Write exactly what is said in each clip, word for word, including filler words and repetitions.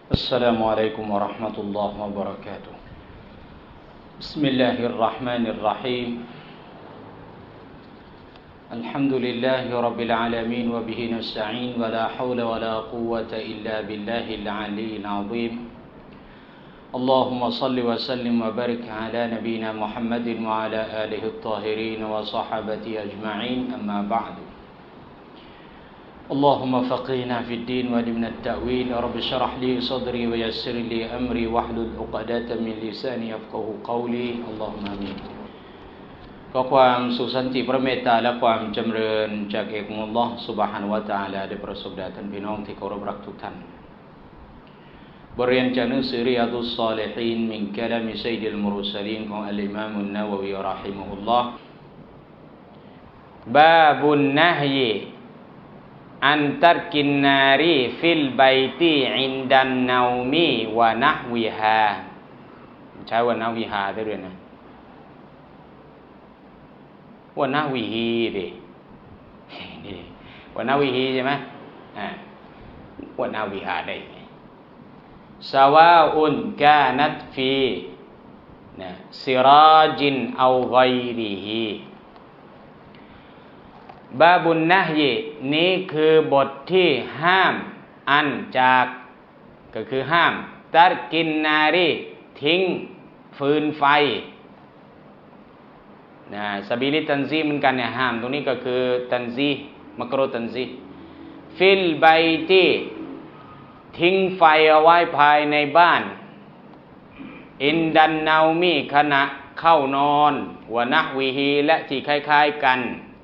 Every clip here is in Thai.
السلام عليكم ورحمة الله وبركاته بسم الله الرحمن الرحيم الحمد لله رب العالمين وبه نستعين ولا حول ولا قوة إلا بالله العلي العظيم اللهم صل وسلم وبارك على نبينا محمد وعلى آله الطاهرين وصحبه أجمعين أما بعد اللهم فقهنا في الدين وعلمنا التأويل رب اشرح لي صدري ويسر لي أمري واحلل عقدة من لساني يفقهوا قولي اللهم آمينก็ความสุขสันติพระเมตตาและความจำเริญจากเอกมุลลอฮ์ซุบฮานะฮูวะตะอาลาได้ประสบแด่ท่านพี่น้องที่เคารพรักทุกท่านบทเรียนจากหนังสือริยาดุศศอลิฮีนมินกะลามิซัยยิลมุรสลีนของอัลอิมามอันนะวะวีเราะฮิมะฮุลลอฮ์บาบุนนะฮยีอันตัรกินนารีฟิลบัยติอินดันนาวมีวะนะฮวิฮาใช้วะนะฮวิฮาได้ด้วยนะวะนะฮวิฮีดินี่วะนะฮวิฮีใช่ไหมอ่าวะนะฮวิฮาได้ซาวาอุนกานัตฟีนะซิราจินเอาฆอยริฮีบาบุนนะฮยีนี้คือบทที่ห้ามอันจากก็คือห้ามตัรกินนารีทิ้งฟืนไฟนะซาบิลิตันซีเหมือนกันเนี่ยห้ามตรงนี้ก็คือตันซีมักรุตันซีฟิลบัยติทิ้งไฟเอาไว้ภายในบ้านอินดันนาวมีขณะเข้านอนวะนะฮวิฮีและที่คล้ายๆกัน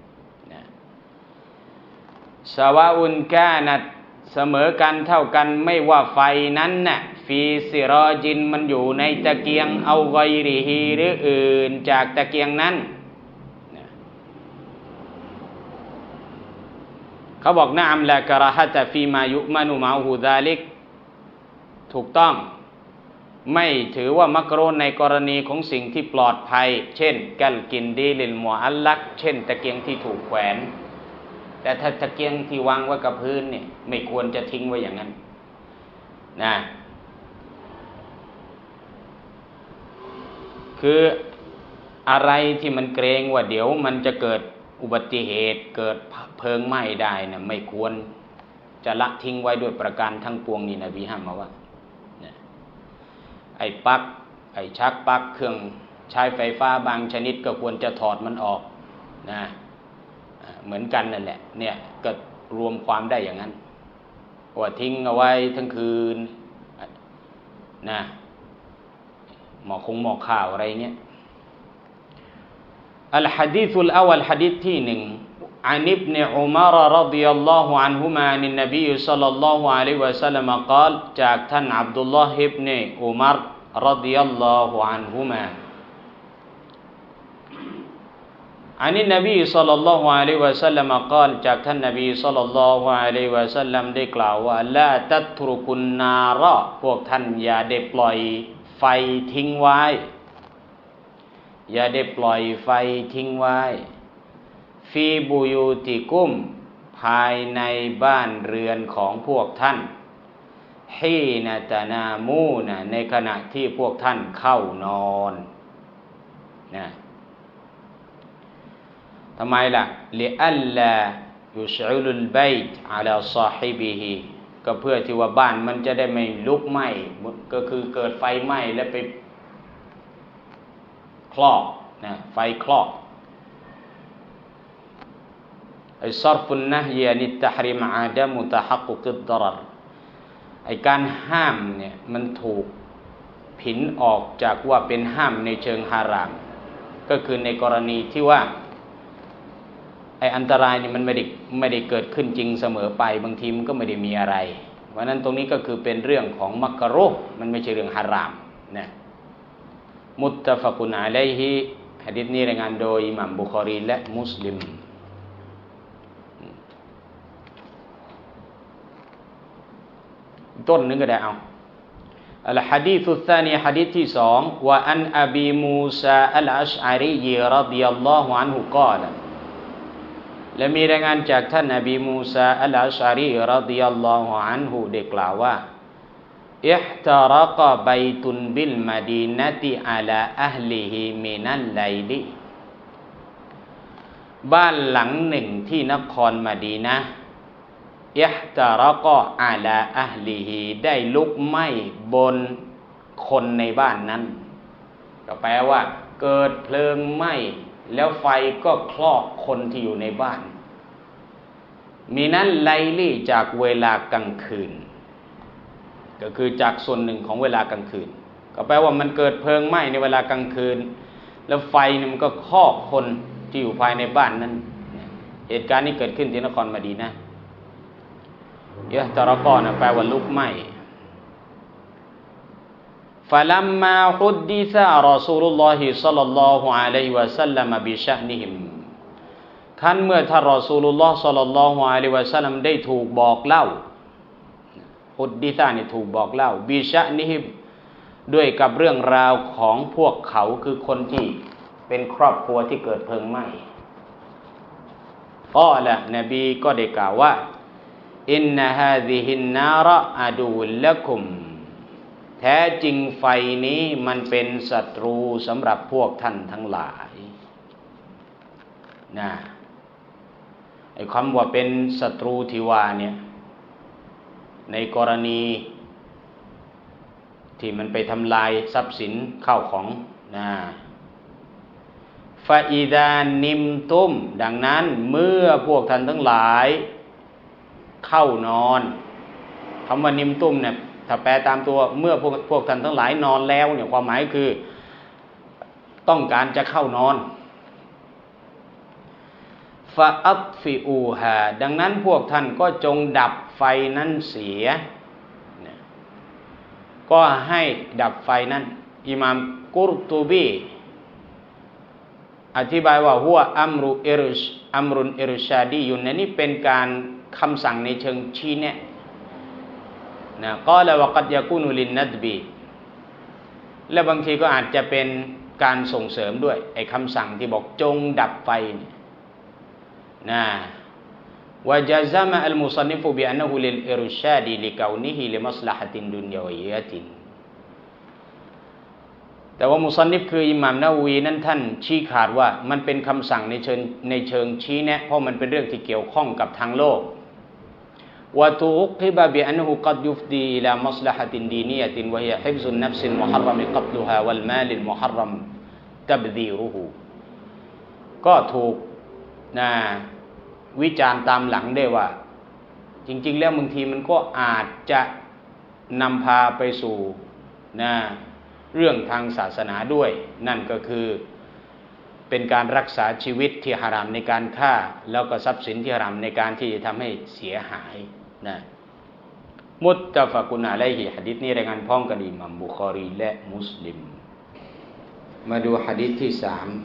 สวาอุนกานัดเสมอกันเท่ากันไม่ว่าไฟนั้นน่ะฟีซิรอจินมันอยู่ในตะเกียงเอาฆอยริฮีหรืออื่นจากตะเกียงนั้นเขาบอกนะอัมละกะราฮะตะฟีมายุมานุมาฮูซาลิกถูกต้องไม่ถือว่ามักรูฮ์ในกรณีของสิ่งที่ปลอดภัยเช่นกัลกินดีลิลมุอัลลักเช่นตะเกียงที่ถูกแขวนแต่ถ้าตะเกียงที่วางไว้กับพื้นเนี่ยไม่ควรจะทิ้งไว้อย่างนั้นนะคืออะไรที่มันเกรงว่าเดี๋ยวมันจะเกิดอุบัติเหตุเกิดเพลิงไหม้ได้นะไม่ควรจะละทิ้งไว้ด้วยประการทั้งปวงนี่นบีห้ามมาว่าไอ้ปลั๊กไอ้ชักปลั๊กเครื่องใช้ไฟฟ้าบางชนิดก็ควรจะถอดมันออกนะเหมือนกันนั่นแหละเนี่ยก็รวมความได้อย่างนั้นว่าทิ้งเอาไว้ทั้งคืนนะหมอคงหมอข้าวอะไรเงี้ยอัลฮะดีษุลอวัลฮะดีษที่หนึ่งอันอิบนุอุมารรอฎิยัลลอฮุอันฮุมานินนบีศ็อลลัลลอฮุอะลัยฮิวะซัลลัมกล่าวจากท่านอับดุลลอฮ์อิบนุอุมารรอฎิยัลลอฮุอันฮุมาอันนี้นบีศ็อลลัลลอฮุอะลัยฮิวะซัลลัมกล่าวจากท่านนบีศ็อลลัลลอฮุอะลัยฮิวะซัลลัมได้กล่าวว่าลาตัตรุกุนนาระพวกท่านอย่าได้ปล่อยไฟทิ้งไว้อย่าได้ปล่อยไฟทิ้งไว้ฟีบุยูติกุมภายในบ้านเรือนของพวกท่านฮีนะตะนามูนะในขณะที่พวกท่านเข้านอนนะทำไมล่ะลิอัลลายุชอิลุลบัยต์อะลาซอฮิบิฮิก็เพื่อที่ว่าบ้านมันจะได้ไม่ลุกไหม้ก็คือเกิดไฟไหม้แล้วไปคลอกนะไฟคลอกไอ้ซอรฟุนนะฮียนิตตะฮรีมอาดะมุตะฮักกุกิดดรรไอ้การห้ามเนี่ยมันถูกผินออกจากว่าเป็นห้ามในเชิงฮารามก็คือในกรณีที่ว่าไอ้อันตรายนี่มันไม่ได้ไม่ได้เกิดขึ้นจริงเสมอไปบางทีมันก็ไม่ได้มีอะไรเพราะนั้นตรงนี้ก็คือเป็นเรื่องของมักรุฮ์มันไม่ใช่เรื่องฮารามนะมุตตะฟักุนอะลัยฮิหะดีษนี้รายงานโดยอิหม่ามบุคอรีและมุสลิมต้นนึงก็ได้เอาอัลฮะดีษุซานีหะดีษที่สองว่าอันอบีมูซาอัลอัชอะรีรอฎิยัลลอฮุอันฮุกล่าวและมีรายงานจากท่านนบีมูซาอัลอัชอะรีรอฎิยัลลอฮุอันฮุได้กล่าวว่าอิห์ตะรักะบัยตุนบิลมะดีนะติอะลาอะห์ลิฮิมินัลไลลิบ้านหลังหนึ่งที่นครมะดีนะห์อิห์ตะรักะอะลาอะห์ลิฮิได้ลุกไหม้บนคนในบ้านนั้นก็แปลว่าเกิดเพลิงไหม้แล้วไฟก็คลอกคนที่อยู่ในบ้านมีนั้นไลลี่จากเวลากลางคืนก็คือจากส่วนหนึ่งของเวลากลางคืนก็แปลว่ามันเกิดเพลิงไหม้ในเวลากลางคืนแล้วไฟเนี่ยมันก็คลอกคนที่อยู่ภายในบ้านนั้นเหตุการณ์นี้เกิดขึ้นที่นครมะดีนะห์ยะตะรักะนะแปลว่าลุกไหม้فلما حدث رسول الله صلى الله عليه وسلم بشأنهم คันเมื่อท่านรอซูลุลลอฮ์ศ็อลลัลลอฮุอะลัยฮิวะซัลลัมได้ถูกบอกเล่าฮุดดิษะนี่ถูกบอกเล่าบิชะนิฮิมด้วยกับเรื่องราวของพวกเขาคือคนที่เป็นครอบครัวที่เกิดเพลิงไหม้ก็ละนบีก็ได้กล่าวว่าอินนะฮาซิฮินนารอะดูละกุมแท้จริงไฟนี้มันเป็นศัตรูสำหรับพวกท่านทั้งหลายนะไอ้คำว่าเป็นศัตรูที่ว่าเนี่ยในกรณีที่มันไปทำลายทรัพย์สินข้าวของนะฟาอิดานิมตุมดังนั้นเมื่อพวกท่านทั้งหลายเข้านอนคำว่านิมตุมเนี่ยถ้าแปลตามตัวเมื่อพวกพวกท่านทั้งหลายนอนแล้วเนี่ยความหมายคือต้องการจะเข้านอนฟาอัตฟิอูฮาดังนั้นพวกท่านก็จงดับไฟนั้นเสียก็ให้ดับไฟนั้นอิหม่ามกุรตุบีอธิบายว่าหัวอัมรุอิรชอัมรุนอิรชาดียุนนี่เป็นการคำสั่งในเชิงชี้แนะนะก็แล้วว่ากัดยากุนุลินนัดบีและบางทีก็อาจจะเป็นการส่งเสริมด้วยไอ้คำสั่งที่บอกจงดับไฟนะวะจาซะมะอัลมุซันนิฟุบิอันนะฮูลิลอิรชาดีลิกาวนิฮิลิมัศลาฮะตินดุนยาวิยะตินแต่ว่ามุซันนิฟคืออิหม่ามนะวะวีนั้นท่านชี้ขาดว่ามันเป็นคำสั่งในเชิงในเชิงชี้แนะเพราะมันเป็นเรื่องที่เกี่ยวข้องกับทางโลกวะตุอุกิบะบิอันฮุกัดยุฟดีอิลามัศลาฮะตินดีนียะตินวะฮิยะฮิฟซุนนัฟซิลมุฮัรรมกัตลุฮาวัลมาลิลมุฮัรรัมตับดีรุฮูก็ถูกนะวิจารณ์ตามหลังได้ว่าจริงๆแล้วบางทีมันก็อาจจะนำพาไปสู่นะเรื่องทางศาสนาด้วยนั่นก็คือเป็นการรักษาชีวิตที่ฮารามในการฆ่าแล้วก็ทรัพย์สินที่ฮารามในการที่จะทำให้เสียหายนะมุตตะฟะกุนอะลัยฮิหะดีษนี้รายงานพ้องกันอิหม่ามบุคอรีและมุสลิมมาดูหะดีษที่สาม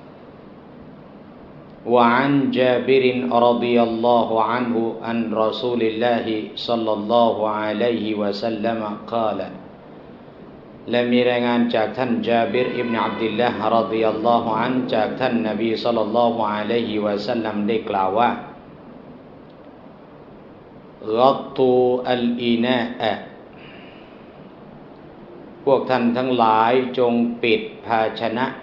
وعن جابر رضي الله عنه عن رسول الله صلى الله عليه وسلم قال และมีรายงานจากท่านจาบิรอิบนุอับดุลลาห์รอฎิยัลลอฮุอันจากท่านนบีศ็อลลัลลอฮุอะลัยฮิวะซัลลัมได้กล่าวว่ากัตตูอัลอินาอะพวกท่านทั้งหลายจงปิดภาชนะ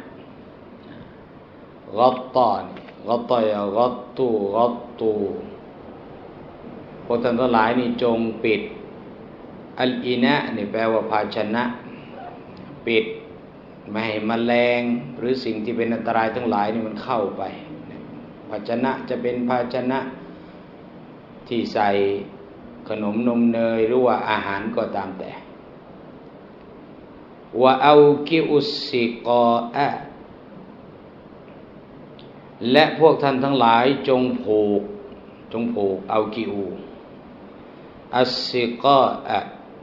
กัตตานกัตตายกัตตูกัตตูพวกท่านทั้งหลายนี่จงปิดอัลอินะนี่แปลว่าภาชนะปิดไม่ให้แมลงหรือสิ่งที่เป็นอันตรายทั้งหลายนี่มันเข้าไปภาชนะจะเป็นภาชนะที่ใส่ขนมนมเนยหรือว่าอาหารก็ตามแต่ว่าเอากิอุสซิกออะและพวกท่านทั้งหลายจงผูกจงผูกเอากิอูอัสซิกออะ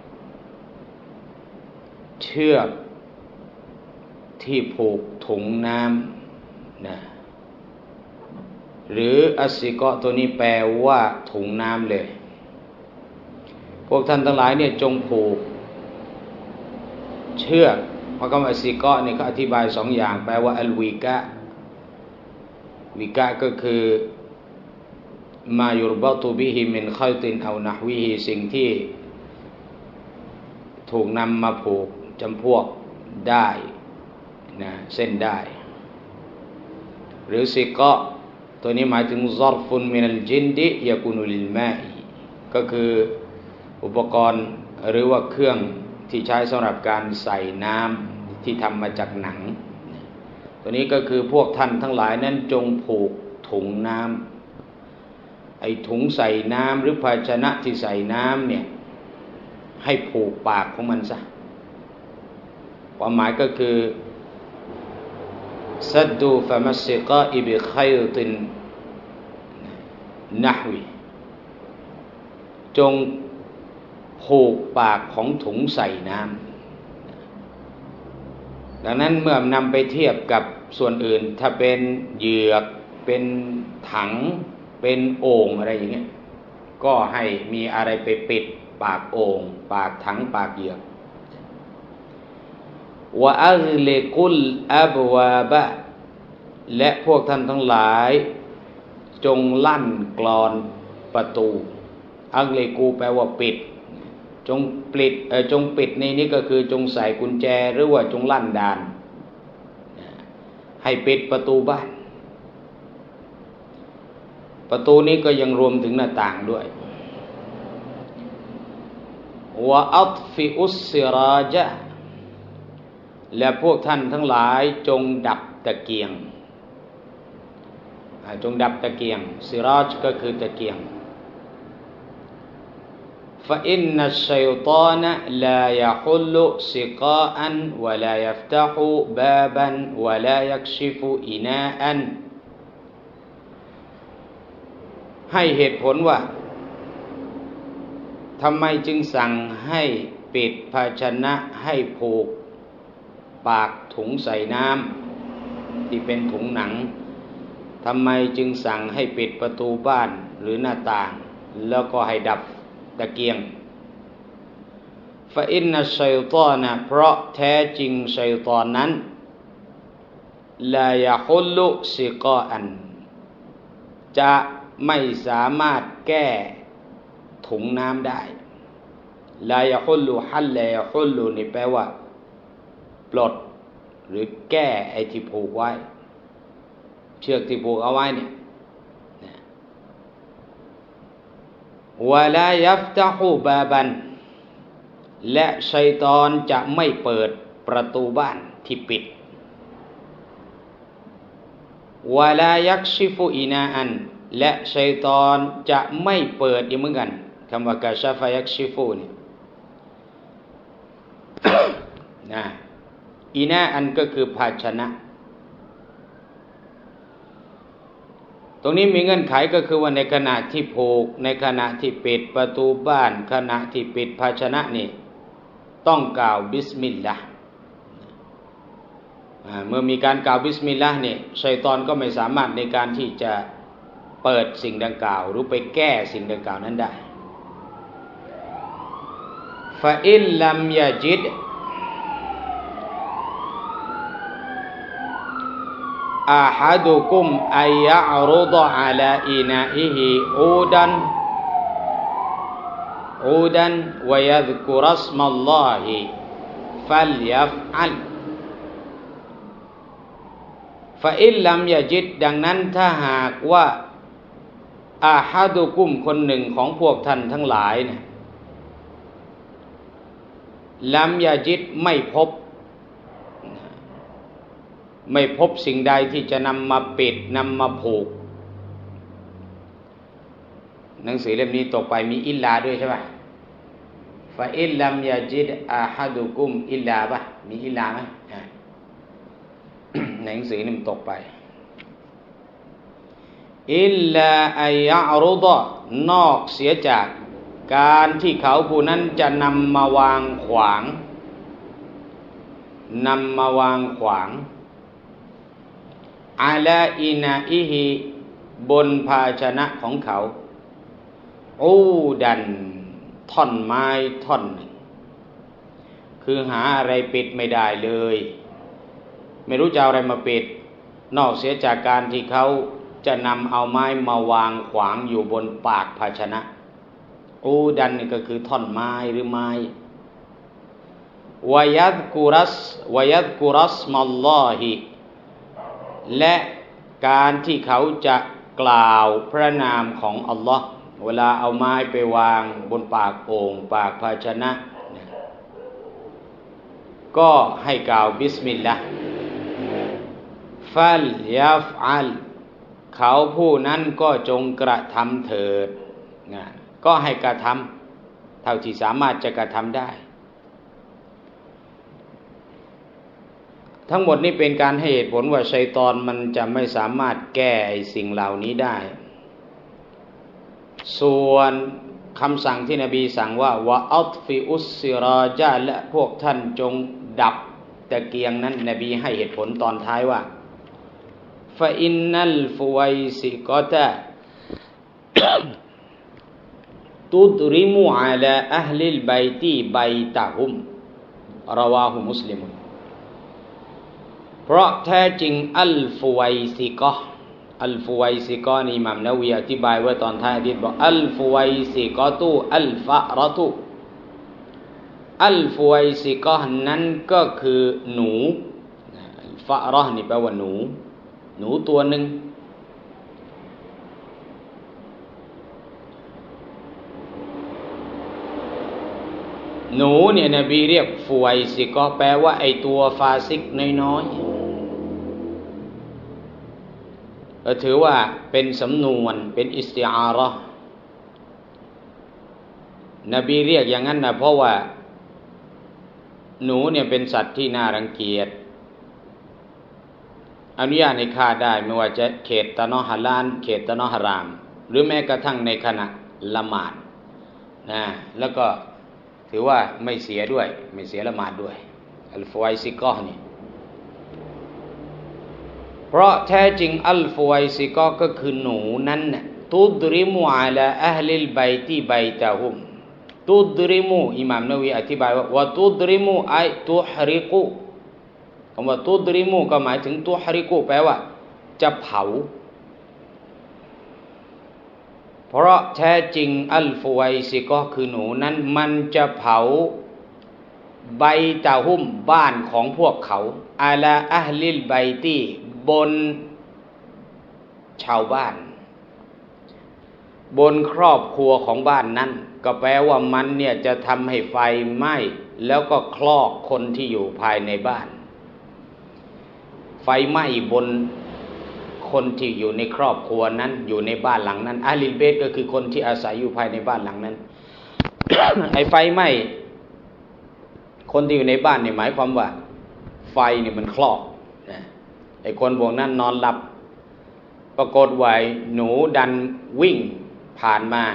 เชือกที่ผูกถุงน้ำนะหรืออัสซิกอตัวนี้แปลว่าถุงน้ำเลยพวกท่านทั้งหลายเนี่ยจงผูกเชือกเพราะคำว่าอัสซิกอเนี่ยเขาอธิบายสองอย่างแปลว่าอัลวิกะวิกะก็คือมายุรบะตุบิฮิมินคัยตินเอานะฮวิฮิสิ่งที่ถูกนำมาผูกจำพวกได้นะเส้นได้หรือซิกะตัวนี้หมายถึงซอรฟุนมินัลจินดิยากุนุลิลมาอิก็คืออุปกรณ์หรือว่าเครื่องที่ใช้สำหรับการใส่น้ำที่ทำมาจากหนังตัวนี้ก็คือพวกท่านทั้งหลายนั้นจงผูกถุงน้ำไอ้ถุงใส่น้ำหรือภาชนะที่ใส่น้ำเนี่ยให้ผูกปากของมันซะความหมายก็คือซัดดูฟะมัสซิกะอิบิขัยตินนะฮวีจงผูกปากของถุงใส่น้ำดังนั้นเมื่อนำไปเทียบกับส่วนอื่นถ้าเป็นเหยือกเป็นถังเป็นโอ่งอะไรอย่างเงี้ยก็ให้มีอะไรไปปิดปากโอ่งปากถังปากเหยือกวะอัฆลิกุลอับวาบะและพวกท่านทั้งหลายจงลั่นกลอนประตูอัฆลิกูแปลว่าปิดจงปิดเอ่อจงปิดในนี้ก็คือจงใส่กุญแจหรือว่าจงลั่นดานให้ปิดประตูบ้านประตูนี้ก็ยังรวมถึงหน้าต่างด้วยวะอัตฟิอุสซิราจาและพวกท่านทั้งหลายจงดับตะเกียงจงดับตะเกียงซิราจก็คือตะเกียงฟะอินนัชชัยฏอนะลายะฮุลลุซิกาอันวะลายัฟตะฮุบาบันวะลายักชิฟุอินาอันให้เหตุผลว่าทำไมจึงสั่งให้ปิดภาชนะให้ผูกปากถุงใส่น้ำที่เป็นถุงหนังทำไมจึงสั่งให้ปิดประตูบ้านหรือหน้าต่างแล้วก็ให้ดับตะเกียงฟะอินนัชชัยฏอนะเพราะแท้จริงชัยฏอนนั้นลายะฮุลลุซิกาอันจะไม่สามารถแก้ถุงน้ำได้ลายะฮุลลุฮัลลายะฮุลลุนี่แปลว่าปลดหรือแก้ไอ้ที่ผูกไว้เชือกที่ผูกเอาไว้เนี่ยวะลายัฟตะฮุบาบันและชัยฏอนจะไม่เปิดประตูบ้านที่ปิดวะลายักชิฟุอินาอันและชัยฏอนจะไม่เปิดอีกเหมือนกันคำว่ากาชาฟะยักชิฟูนี่ นะอินาอันก็คือภาชนะตรงนี้มีเงื่อนไขก็คือว่าในขณะที่ผูกในขณะที่ปิดประตูบ้านขณะที่ปิดภาชนะนี่ต้องกล่าวบิสมิลลาห์เมื่อมีการกล่าวบิสมิลลาห์นี่ชัยฏอนก็ไม่สามารถในการที่จะเปิดสิ่งดังกล่าวหรือไปแก้สิ่งดังกล่าวนั้นได้ฟะอินลัมยะจิดอาฮัดุกุมอัยยะอรุฎอะลาอินาอิฮิอูดันอูดันวะยัซกุรัสมัลลอฮิฟัลยัฟอัลฟะอินลัมยะจิดดังนั้นถ้าหากว่าอาฮัดุกุมคนหนึ่งของพวกท่านทั้งหลายเนี่ยลัมยะจิดไม่พบไม่พบสิ่งใดที่จะนำมาปิดนำมาผูกหนังสือเล่มนี้ตกไปมีอิลลาด้วยใช่ป่ะฟะอิลลัมยะจิดอาฮัดุกุมอิลลาป่ะมีอิลลาไหมหนังสือนี่มันตกไปอิลลาอัยยะรุฎะนอกเสียจากการที่เขาผู้นั้นจะนำมาวางขวางนำมาวางขวางอาลาอินาอิฮิบนภาชนะของเขาอูดันท่อนไม้ท่อนหนึ่งคือหาอะไรปิดไม่ได้เลยไม่รู้จะเอาอะไรมาปิดนอกเสียจากการที่เขาจะนำเอาไม้มาวางขวางอยู่บนปากภาชนะอูดันนี่ก็คือท่อนไม้หรือไม้วยัดกุรัสวยัดกุรัสมัลลอฮิและการที่เขาจะกล่าวพระนามของอัลลอฮ์เวลาเอาไม้ไปวางบนปากโอ่งปากภาชนะก็ให้กล่าวบิสมิลลาห์ฟัลยัฟอัลเขาผู้นั้นก็จงกระทำเถิดนะก็ให้กระทำเท่าที่สามารถจะกระทำได้ทั้งหมดนี้เป็นการให้เหตุผลว่าชัยฏอนมันจะไม่สามารถแก้ไอ้สิ่งเหล่านี้ได้ส่วนคำสั่งที่นบีสั่งว่าวะอัตฟิอุสซิราญะและพวกท่านจงดับตะเกียงนั้นนบีให้เหตุผลตอนท้ายว่าฟะอินนัลฟุไวซิกะตะตุดริมุอะลาอะฮลิลบัยติบัยตะฮุมรอวาฮุมุสลิมเพราะแท้จริงอัลฟุไวซิกะห์อัลฟุไวซิกะห์นี่อิหม่ามนะวีอธิบายไว้ตอนท้ายหะดีษบอกอัลฟุไวซิกะตุอัลฟะเราะตุอัลฟุไวซิกะห์นั้นก็คือหนูฟะเราะห์นี่แปลว่าหนูหนูตัวหนึ่งหนูเนี่ยนบีเรียกฟุไวซิกะห์แปลว่าไอตัวฟาซิกน้อยๆก็ถือว่าเป็นสำนวนเป็นอิสติอาเราะห์นบีเรียกอย่างนั้นนะเพราะว่าหนูเนี่ยเป็นสัตว์ที่น่ารังเกียจอนุญาตให้ฆ่าได้ไม่ว่าจะเขตตะนอฮะลาลเขตตะนอฮารามหรือแม้กระทั่งในขณะละหมาดนะแล้วก็ถือว่าไม่เสียด้วยไม่เสียละหมาดด้วยอัลฟุไวซิกะห์นี่เพราะแท้จริงอัลฟุไวซิกะห์ก็คือหนูนั้นน่ะตุดริมุอะลาอะฮลิลบัยติบัยตะฮุมตุดริมุอิหม่ามนะวีอธิบายว่าวะตุดริมุไอตุฮริกุคำว่าตุดริมุก็หมายถึงตุฮริกุแปลว่าจะเผาเพราะแท้จริงอัลฟุไวซิกะห์คือหนูนั้นมันจะเผาใบตะฮุมบ้านของพวกเขาอะลาอะฮลิลบัยติบนชาวบ้านบนครอบครัวของบ้านนั้นก็แปลว่ามันเนี่ยจะทำให้ไฟไหม้แล้วก็คลอกคนที่อยู่ภายในบ้านไฟไหม้บนคนที่อยู่ในครอบครัวนั้นอยู่ในบ้านหลังนั้นอาลิลเบตก็คือคนที่อาศัยอยู่ภายในบ้านหลังนั้น ไอ้ไฟไหม้คนที่อยู่ในบ้านเนี่ยหมายความว่าไฟเนี่ยมันคลอกนะไอ้คนพวกนั้นนอนหลับปรากฏว่าหนูดันวิ่งผ่านมา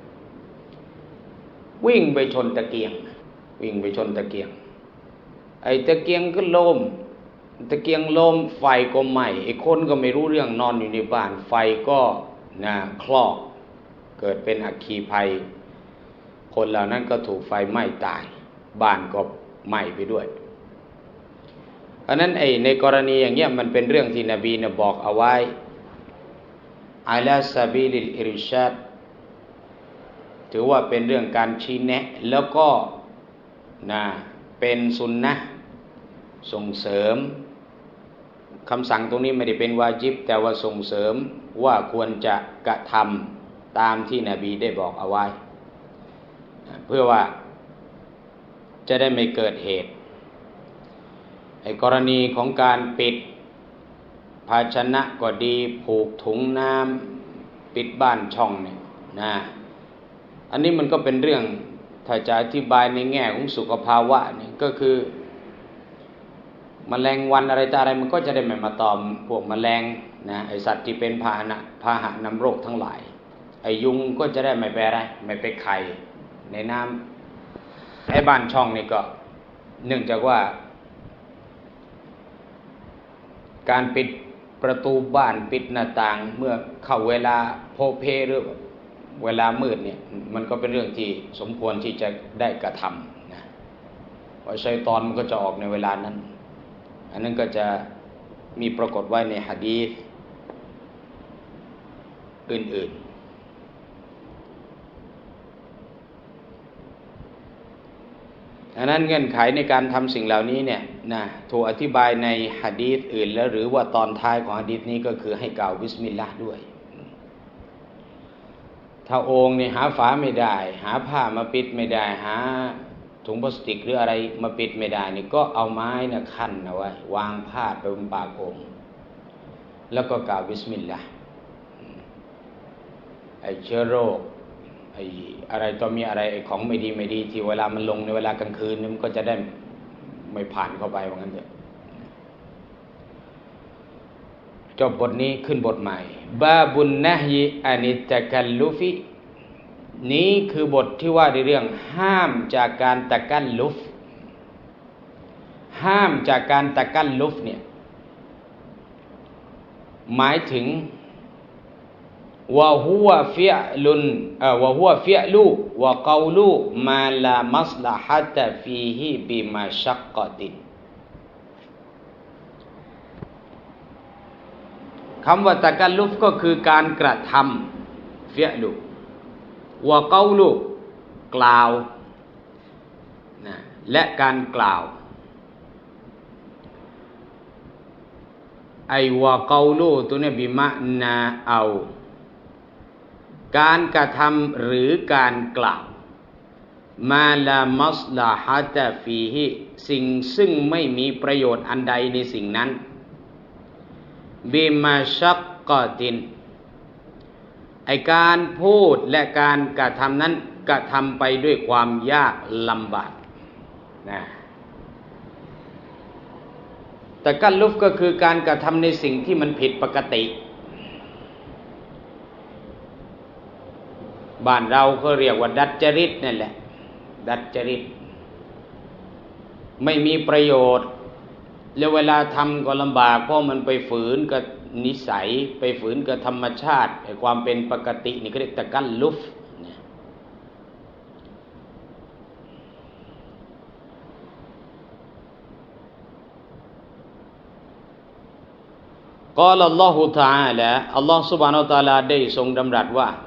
วิ่งไปชนตะเกียงวิ่งไปชนตะเกียงไอ้ตะเกียงก็ล้มตะเกียงล้มไฟก็ไหม้ไอ้คนก็ไม่รู้เรื่องนอนอยู่ในบ้านไฟก็นะคลอกเกิดเป็นอัคคีภัยคนเหล่านั้นก็ถูกไฟไหม้ตายบ้านก็ไหม้ไปด้วยเพราะนั้นไอ้ในกรณีอย่างเงี้ยมันเป็นเรื่องที่นบีเนี่ยบอกเอาไว้อะลาซาบีลิลอิรชาดถือว่าเป็นเรื่องการชี้แนะแล้วก็นะเป็นสุนนะห์ส่งเสริมคำสั่งตรงนี้ไม่ได้เป็นวาญิบแต่ว่าส่งเสริมว่าควรจะกระทำตามที่นบีได้บอกเอาไว้เพื่อว่าจะได้ไม่เกิดเหตุไอ้กรณีของการปิดภาชนะก็ดีผูกถุงน้ำปิดบ้านช่องเนี่ยนะอันนี้มันก็เป็นเรื่องถ้าจะอธิบายในแง่ของสุขภาวะนี่ก็คือแมลงวันอะไรต่ออะไรมันก็จะได้ไม่มาตอมพวกแมลงนะไอสัตว์ที่เป็นพาหนะพาหะนำโรคทั้งหลายไอยุงก็จะได้ไม่ไปอะไรไม่ไปไข่ในน้ำไอบ้านช่องนี่ก็เนื่องจากว่าการปิดประตูบ้านปิดหน้าต่างเมื่อเข้าเวลาโพเพหรือเวลามืดเนี่ยมันก็เป็นเรื่องที่สมควรที่จะได้กระทำนะเพราะชัยฏอนมันก็จะออกในเวลานั้นอันนั้นก็จะมีปรากฏไว้ในหะดีษอื่นๆอันนั้นเงื่อนไขในการทำสิ่งเหล่านี้เนี่ยนะถูกอธิบายในหะดีษอื่นแล้วหรือว่าตอนท้ายของหะดีษนี้ก็คือให้กล่าวบิสมิลลาห์ด้วยถ้าโอ่งเนี่ยหาฝาไม่ได้หาผ้ามาปิดไม่ได้หาถุงพลาสติกหรืออะไรมาปิดไม่ได้นี่ก็เอาไม้นะคั่นเอาไว้วางพาดไปบนปากโอ่งแล้วก็กล่าวบิสมิลลาห์ไอ้เชื้อโรคไอ้อะไรต่อมีอะไรไอ้ของไม่ดีไม่ดีที่เวลามันลงในเวลากลางคืนมันก็จะได้ไม่ผ่านเข้าไปว่างั้นเถอะจบบทนี้ขึ้นบทใหม่บาบุนนะฮีอานิตะกัลลุฟินี้คือบทที่ว่าในเรื่องห้ามจากการตะกัลลุฟห้ามจากการตะกัลลุฟเนี่ยหมายถึงวะฮุวะฟิอลุนเอ่อวะฮุวะฟิอลูวะกอลูมาลามัสละฮะตะฟีฮิบิมาชักกะตินคำว่าตะกัลลุฟก็คือการกระทำฟิอลูวะกอลูกล่าวนะและการกล่าวไอวะกอลูตัวนี้บิมะนาเอาการกระทำหรือการกล่าวมาลามัสลาฮะตะฟีฮิสิ่งซึ่งไม่มีประโยชน์อันใดในสิ่งนั้นบิมาชักกะตินไอการพูดและการกระทำนั้นกระทำไปด้วยความยากลำบากนะตะกัลลุฟก็คือการกระทำในสิ่งที่มันผิดปกติบ้านเราก็เรียกว่าดัดจริตนั่นแหละดัดจริตไม่มีประโยชน์แล้วเวลาทำก็ลำบากเพราะมันไปฝืนกับนิสัยไปฝืนกับธรรมชาติความเป็นปกตินี่เขาเรียกตะกัลลุฟกล่าวอัลลอฮฺ تعالى อัลลอฮฺ سبحانه และ تعالى ได้ทรงดำรัสว่า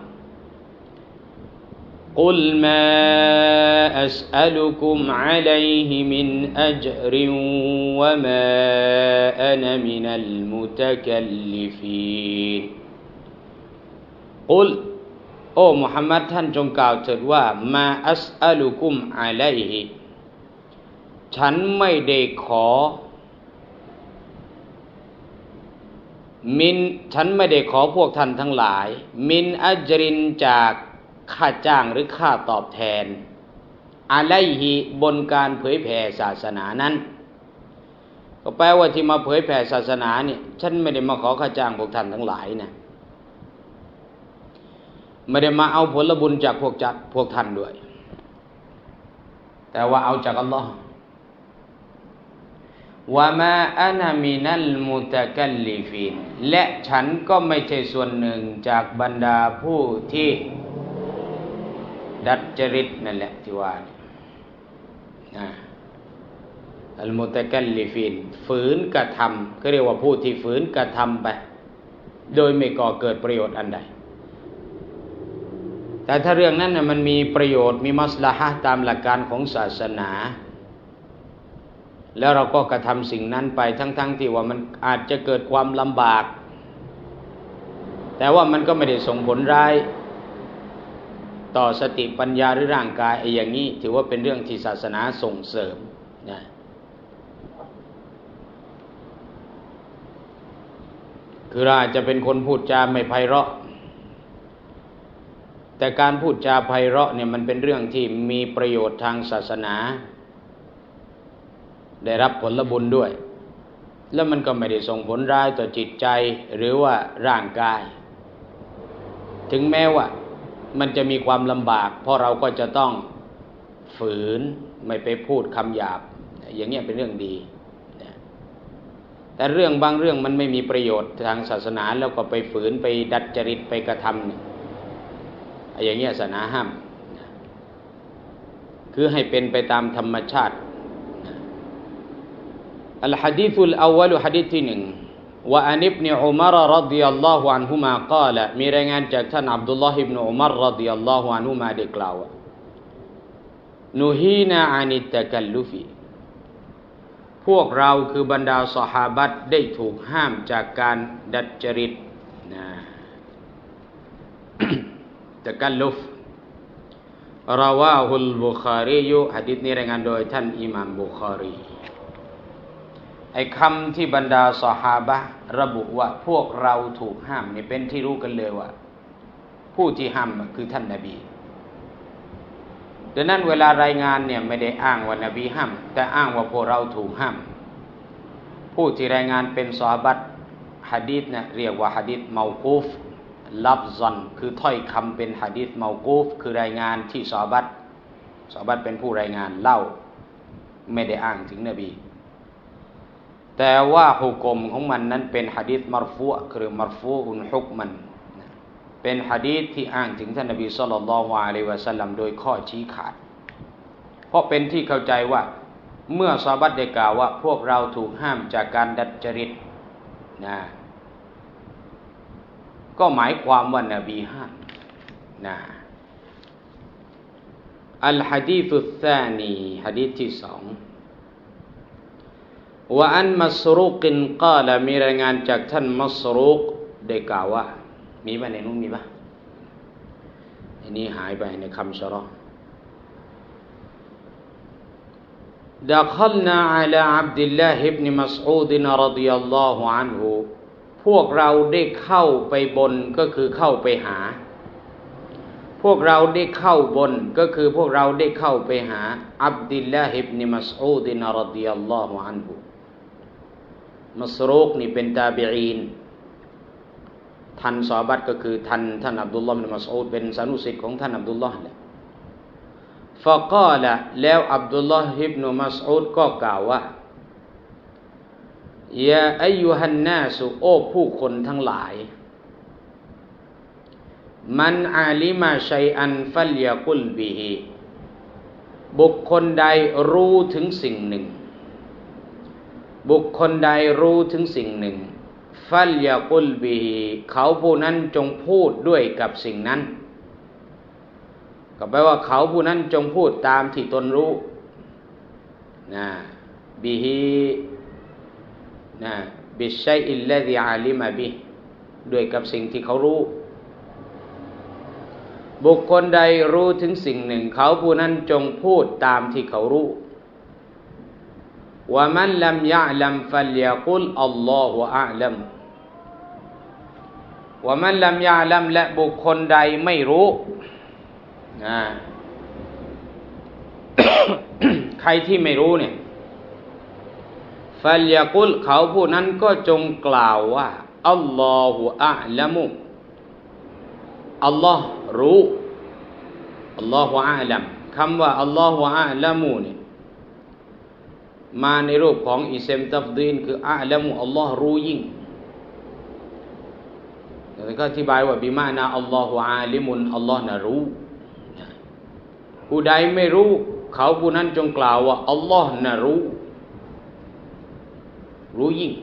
قل ما أسألكم عليه من أجر وما أنا من المتكلفين قل โอ้มุฮัมมัดท่านจงกล่าวเถิดว่ามาอัสอัลุกุมอะลัยฮิฉันไม่ได้ขอมินฉันไม่ได้ขอพวกท่านทั้งหลายมินอัจรินจากค่าจ้างหรือค่าตอบแทนอะลัยฮิบนการเผยแผ่ศาสนานั้นก็แปลว่าที่มาเผยแผ่ศาสนาเนี่ยฉันไม่ได้มาขอค่าจ้างพวกท่านทั้งหลายนะไม่ได้มาเอาผลบุญจากพวกจัดพวกท่านด้วยแต่ว่าเอาจากอัลลอฮ์วะมาอะนะมินัลมุตะกัลลิฟีนและฉันก็ไม่ใช่ส่วนหนึ่งจากบรรดาผู้ที่ดัดจริตนั่นแหละที่ว่านะอัลมุตะกัลลิฟีนฝืนกระทำก็เรียกว่าผู้ที่ฝืนกระทำไปโดยไม่ก่อเกิดประโยชน์อันใดแต่ถ้าเรื่องนั้นนะมันมีประโยชน์มีมัสลาฮะห์ตามหลักการของศาสนาแล้วเราก็กระทำสิ่งนั้นไปทั้งๆ ท, ที่ว่ามันอาจจะเกิดความลำบากแต่ว่ามันก็ไม่ได้ส่งผลร้ายต่อสติปัญญาหรือร่างกายไอ้อย่างนี้ถือว่าเป็นเรื่องที่ศาสนาส่งเสริมนะคือเราอาจจะเป็นคนพูดจาไม่ไพเราะแต่การพูดจาไพเราะเนี่ยมันเป็นเรื่องที่มีประโยชน์ทางศาสนาได้รับผลบุญด้วยแล้วมันก็ไม่ได้ส่งผลร้ายต่อจิตใจหรือว่าร่างกายถึงแม้ว่ามันจะมีความลำบากเพราะเราก็จะต้องฝืนไม่ไปพูดคำหยาบอย่างเงี้ยเป็นเรื่องดีแต่เรื่องบางเรื่องมันไม่มีประโยชน์ทางศาสนาแล้วก็ไปฝืนไปดัดจริตไปกระทำอย่างเงี้ยศาสนาห้ามคือให้เป็นไปตามธรรมชาติอัลฮะดีษุลอวัลฮะดีษที่หนึ่งว่าอันอิบนุอุมัรรอฎิยัลลอฮุอันฮุมากล่าวมีรายงานจากท่านอับดุลลอฮ์อิบนุอุมัรรอฎิยัลลอฮุอันฮุมาได้กล่าวนุฮีนาอานิตตะกัลลุฟีพวกเราคือบรรดาซอฮาบะห์ได้ถูกห้ามจากการดัดจริตนะตะกัลลุฟราวาฮุลบุคารีหะดีษนี้รายงานโดยท่านอิหม่ามบุคารีไอ้คำที่บรรดาซอฮาบะห์ระบุว่าพวกเราถูกห้ามนี่เป็นที่รู้กันเลยว่าผู้ที่ห้ามคือท่านนบีดังนั้นเวลารายงานเนี่ยไม่ได้อ้างว่านบีห้ามแต่อ้างว่าพวกเราถูกห้ามผู้ที่รายงานเป็นซอฮาบะห์หะดีษเนี่ยเรียกว่าหะดีษเมากูฟลัฟซันคือถ้อยคำเป็นหะดีษเมากูฟคือรายงานที่ซอฮาบะห์ซอฮาบะห์เป็นผู้รายงานเล่าไม่ได้อ้างถึงนบีแต่ว่าฮุกมของมันนั้นเป็นหะดีษมัรฟูอ์หรือมัรฟูอุนฮุกมันเป็นหะดีษที่อ้างถึงท่านนบีศ็อลลัลลอฮุอะลัยฮิวะซัลลัมโดยข้อชี้ขาดเพราะเป็นที่เข้าใจว่าเมื่อซอฮาบะห์ได้กล่าวว่าพวกเราถูกห้ามจากการดัดจริตนะก็หมายความว่านบีห้ามนะอัลหะดีษุสซานีหะดีษที่สองว่าอันมัสรูกกล่าวมีรายงานจากท่านมัสรูกได้กล่าวว่ามีป่ะในนู้นมีป่ะอันนี้หายไปในคำชะรอدخلنا على عبد الله بن مسعود رضي الله عنه พวกเราได้เข้าไปบนก็คือเข้าไปหาพวกเราได้เข้าบนก็คือพวกเราได้เข้าไปหาอับดุลลาฮ์อิบนุมัสอูดรอฎิยัลลอฮุอันฮุมัสรูกนี่เป็นตาบิอีนท่านซอฮาบะห์ก็คือท่านท่านอับดุลลอฮ์อิบนุมัสอูดเป็นสานุสิทธิ์ของท่านอับดุลลอฮ์แหละฟะกาละแล้วอับดุลลอฮ์อิบนุมัสอูดก็กล่าวว่ายาอัยยูฮันนาสุโอผู้คนทั้งหลายมันอาลิมาชัยอันฟัลยะกุลบิฮิบุคคลใดรู้ถึงสิ่งหนึ่งบุคคลใดรู้ถึงสิ่งหนึ่งฟัลยะกุลบิฮิเขาผู้นั้นจงพูดด้วยกับสิ่งนั้นก็แปลว่าเขาผู้นั้นจงพูดตามที่ตนรู้นะบิฮินะบิชัยอิลลซีอาลิมะบิด้วยกับสิ่งที่เขารู้บุคคลใดรู้ถึงสิ่งหนึ่งเขาผู้นั้นจงพูดตามที่เขารู้ว่ามันลัมยะลัมฟัลยะกุลอัลลอฮุอะลัมว่ามันลัมยะลัมและบุคคลใดไม่รู้นะ ใครที่ไม่รู้เนี่ยฟัลยะกุลเขาผู้นั้นก็จงกล่าวว่าอัลลอฮุอะลัมุอัลลอฮ์รู้อัลลอฮุอะลัมคำว่าอัลลอฮุอะลัมุเนี่ยมาในรูปของอิสมตัฟดีนคืออะลัมุอัลลอฮ์รู้ยิ่งแล้วก็อธิบายว่าบิมานะอัลลอฮุอาลิมุนอัลลอฮ์น่ะรู้ผู้ใดไม่รู้เขาผู้นั้นจงกล่าวว่าอัลลอฮ์น่ะรู้รู้ยิ่ง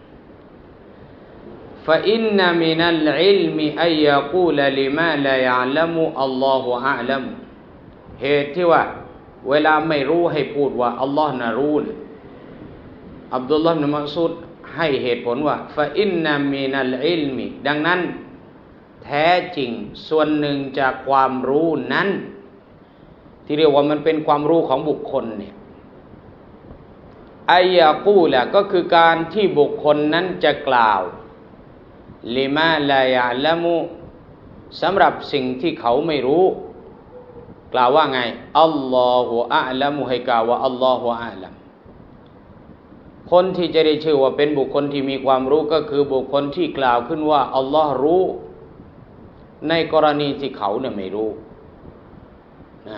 فإن من العلم أن يقول لما لا يعلم الله أعلم เหตุที่ว่าเวลาไม่รู้ให้พูดว่าอัลลอฮ์น่ะรู้อับดุลลอฮ์ อิบนุ มัสอูดให้เหตุผลว่า فإن من العلم ดังนั้นแท้จริงส่วนหนึ่งจากความรู้นั้นที่เรียกว่ามันเป็นความรู้ของบุคคลเนี่ยอัยยะกูละก็คือการที่บุคคลนั้นจะกล่าวลิมาลายะละมุสำหรับสิ่งที่เขาไม่รู้กล่าวว่าไงอัลลอฮุอะลัมุให้กล่าวว่าอัลลอฮุอะลัมคนที่จะได้ชื่อว่าเป็นบุคคลที่มีความรู้ก็คือบุคคลที่กล่าวขึ้นว่าอัลลอฮ์รู้ในกรณีที่เขาเนี่ยไม่รู้นะ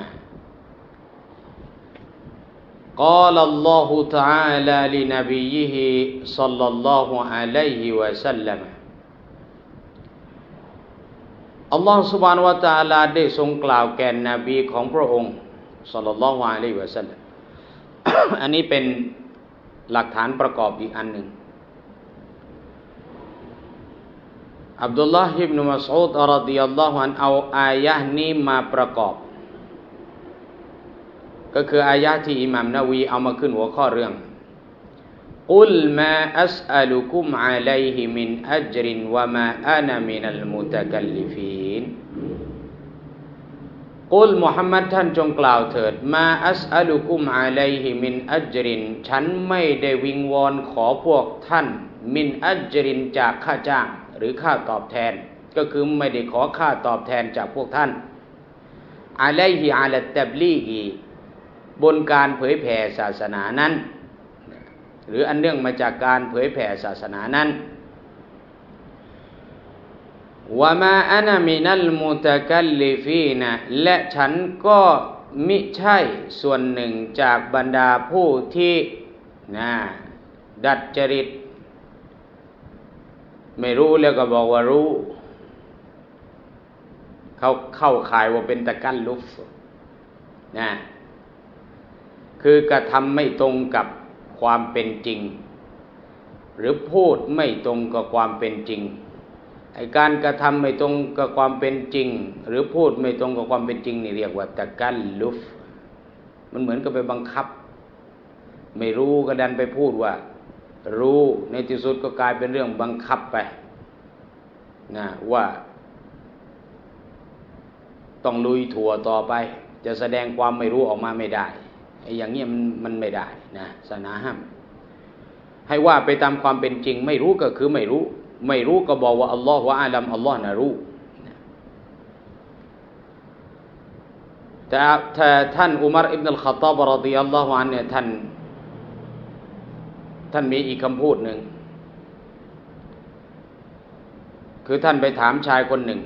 قال الله تعالى لنبيه صلى الله عليه وسلم อัลลอฮฺ سبحانه และ تعالى ได้ทรงกล่าวแก่นบีของพระองค์ศ็อลลัลลอฮุอะลัยฮิวะซัลลัม อันนี้เป็นหลักฐานประกอบอีกอันหนึ่งอับดุลลอฮ์ อิบนุ มัสอูดรอฎิยัลลอฮุอันฮุเอาอายะห์นี้มาประกอบก็คืออายะที่อิหม่ามนาวีเอามาขึ้นหัวข้อเรื่องกุลมาอัสอัลุกุมอะลัยฮิมินอัจรินวะมาอานะมินัลมุตะกัลลิฟีนกุลมุฮัมมัดท่านจงกล่าวเถิดมาอัสอัลุกุมอะลัยฮิมินอัจรินฉันไม่ได้วิงวอนขอพวกท่านมินอัจรินจากค่าจ้างหรือค่าตอบแทนก็คือไม่ได้ขอค่าตอบแทนจากพวกท่านอะลัยฮิอะลัตตับลีกีบนการเผยแผ่ศาสนานั้นหรืออันเนื่องมาจากการเผยแผ่ศาสนานั้นวะมาอะนะมินัลมุตะกัลลิฟีนะและฉันก็มิใช่ส่วนหนึ่งจากบรรดาผู้ที่นะดัดจริตไม่รู้แล้วก็บอกว่ารู้เขาเข้าข่ายว่าเป็นตะกัลลุฟนะคือกระทำไม่ตรงกับความเป็นจริงหรือพูดไม่ตรงกับความเป็นจริงไอ้การกระทำไม่ตรงกับความเป็นจริงหรือพูดไม่ตรงกับความเป็นจริงนี่เรียกว่าตะกัลลุฟมันเหมือนกับไปบังคับไม่รู้ก็ดันไปพูดว่ารู้ในที่สุดก็กลายเป็นเรื่องบังคับไปนะว่าต้องลุยถั่วต่อไปจะแสดงความไม่รู้ออกมาไม่ได้ไอ้อย่างเงี้ยมันมันไม่ได้นะศาสนาห้ามให้ว่าไปตามความเป็นจริงไม่รู้ก็คือไม่รู้ไม่รู้ก็บอกว่าอัลลอฮฺวะอาลัมอัลลอฮฺน่ะรู้แต่ถ้าท่านอุมัรอิบนุลค็อฏฏอบรอฎิยัลลอฮุอันฮุเนี่ยท่านท่านมีอีกคำพูดหนึ่งคือท่านไปถามชายคนหนึ่ง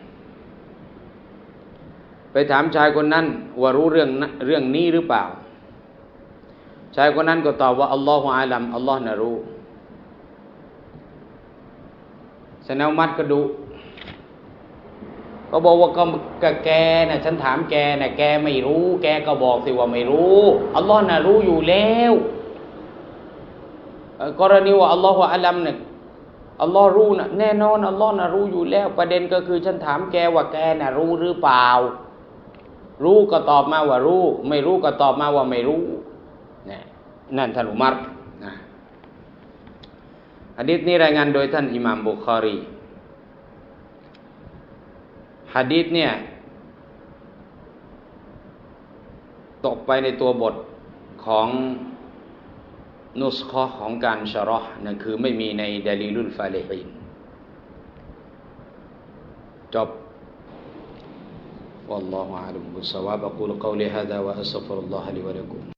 ไปถามชายคนนั้นว่ารู้เรื่องเรื่องนี้หรือเปล่าชายคนนั้นก็ตอบว่าอัลลอฮฺอาลัมอัลลอฮฺน่ะรู้สนาวมัดก็ดูก็บอกว่าก็แกน่ะฉันถามแกน่ะแกไม่รู้แกก็บอกสิว่าไม่รู้อัลลอฮฺน่ะรู้อยู่แล้วกรณีว่าอัลลอฮฺอาลัมเนี่ยอัลลอฮฺรู้น่ะแน่นอนอัลลอฮฺน่ะรู้อยู่แล้วประเด็นก็คือฉันถามแกว่าแกน่ะรู้หรือเปล่ารู้ก็ตอบมาว่ารู้ไม่รู้ก็ตอบมาว่าไม่รู้เนี่ยนั่นท่านอุมัรนะหะดีษนี้รายงานโดยท่านอิหม่ามบุคอรีหะดีษเนี่ยตกไปในตัวบทของนุสഖะของการชะเราะห์นั่นคือไม่มีในดะลีลุลฟาลิฮีนจบوالله أعلم بالصواب أقول قولي هذا وأستغفر الله لي ولكم